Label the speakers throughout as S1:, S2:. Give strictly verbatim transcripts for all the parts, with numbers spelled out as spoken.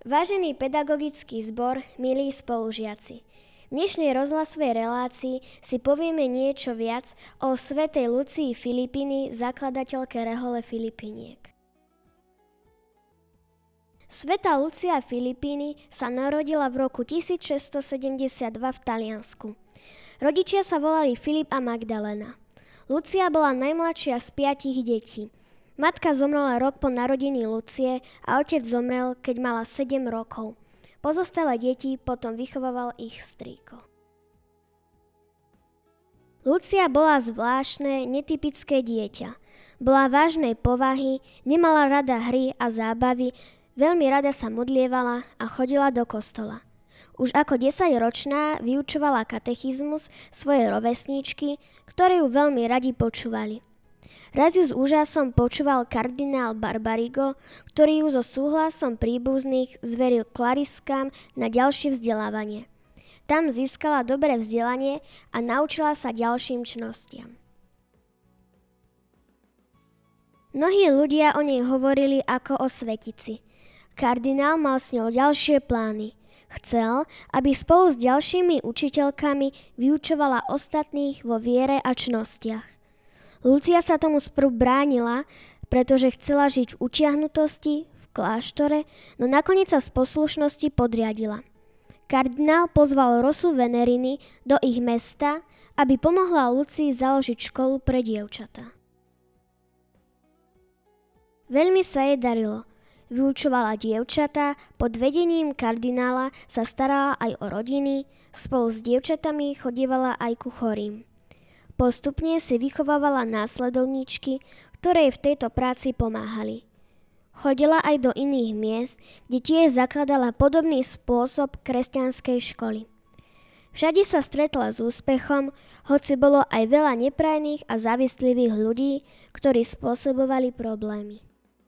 S1: Vážený pedagogický zbor, milí spolužiaci, v dnešnej rozhlasovej relácii si povieme niečo viac o svätej Lucii Filipíny, zakladateľke rehole Filipíniek. Svätá Lucia Filipíny sa narodila v roku tisícšesťstosedemdesiatdva v Taliansku. Rodičia sa volali Filip a Magdalena. Lucia bola najmladšia z piatich detí. Matka zomrela rok po narodení Lucie a otec zomrel, keď mala sedem rokov. Pozostalé deti potom vychovával ich strýko. Lucia bola zvláštne, netypické dieťa. Bola vážnej povahy, nemala rada hry a zábavy, veľmi rada sa modlievala a chodila do kostola. Už ako desaťročná vyučovala katechizmus svojej rovesníčky, ktoré ju veľmi radi počúvali. Raz ju s úžasom počúval kardinál Barbarigo, ktorý ju so súhlasom príbuzných zveril klariskám na ďalšie vzdelávanie. Tam získala dobré vzdelanie a naučila sa ďalším čnostiam. Mnohí ľudia o nej hovorili ako o svetici. Kardinál mal s ňou ďalšie plány. Chcel, aby spolu s ďalšími učiteľkami vyučovala ostatných vo viere a čnostiach. Lucia sa tomu sprv bránila, pretože chcela žiť v utiahnutosti, v kláštore, no nakoniec sa z poslušnosti podriadila. Kardinál pozval Rosu Veneriny do ich mesta, aby pomohla Lucii založiť školu pre dievčatá. Veľmi sa jej darilo. Vyučovala dievčatá, pod vedením kardinála sa starala aj o rodiny, spolu s dievčatami chodievala aj ku chorým. Postupne si vychovávala následovníčky, ktoré v tejto práci pomáhali. Chodila aj do iných miest, kde tiež zakladala podobný spôsob kresťanskej školy. Všade sa stretla s úspechom, hoci bolo aj veľa neprajných a závislivých ľudí, ktorí spôsobovali problémy.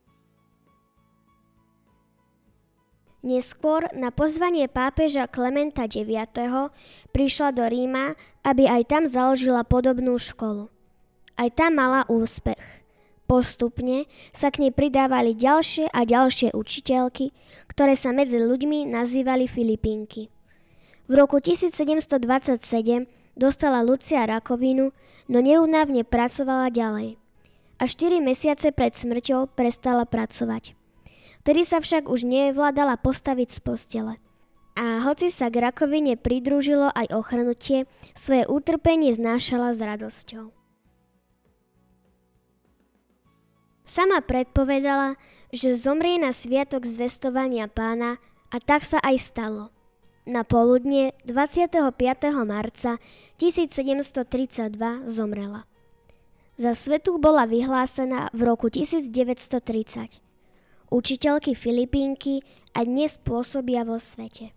S1: Neskôr na pozvanie pápeža Klementa deviateho prišla do Ríma, aby aj tam založila podobnú školu. Aj tam mala úspech. Postupne sa k nej pridávali ďalšie a ďalšie učiteľky, ktoré sa medzi ľuďmi nazývali Filipínky. V roku tisícsedemstodvadsaťsedem dostala Lucia rakovinu, no neúnavne pracovala ďalej. A štyri mesiace pred smrťou prestala pracovať. Vtedy sa však už nevládala postaviť z postele. A hoci sa k rakovine pridružilo aj ochrnutie, svoje utrpenie znášala s radosťou. Sama predpovedala, že zomrie na sviatok zvestovania Pána a tak sa aj stalo. Na poludnie dvadsiateho piateho marca tisícsedemstotridsaťdva zomrela. Za svätú bola vyhlásená v roku tisícdeväťstotridsať. Učiteľky Filipínky a dnes pôsobia vo svete.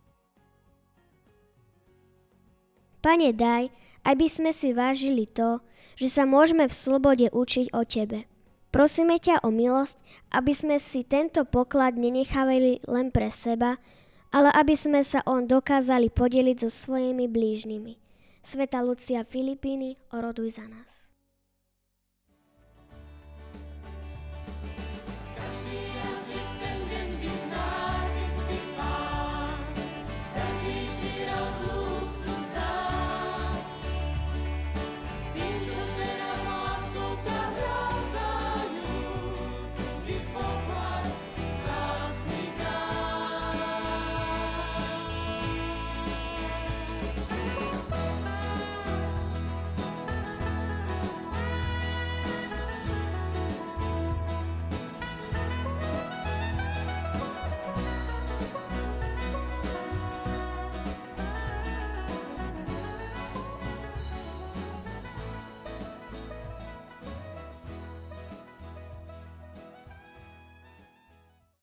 S1: Pane, daj, aby sme si vážili to, že sa môžeme v slobode učiť o Tebe. Prosíme ťa o milosť, aby sme si tento poklad nenechávali len pre seba, ale aby sme sa on dokázali podeliť so svojimi blížnymi. Svätá Lucia Filipíny, oroduj za nás.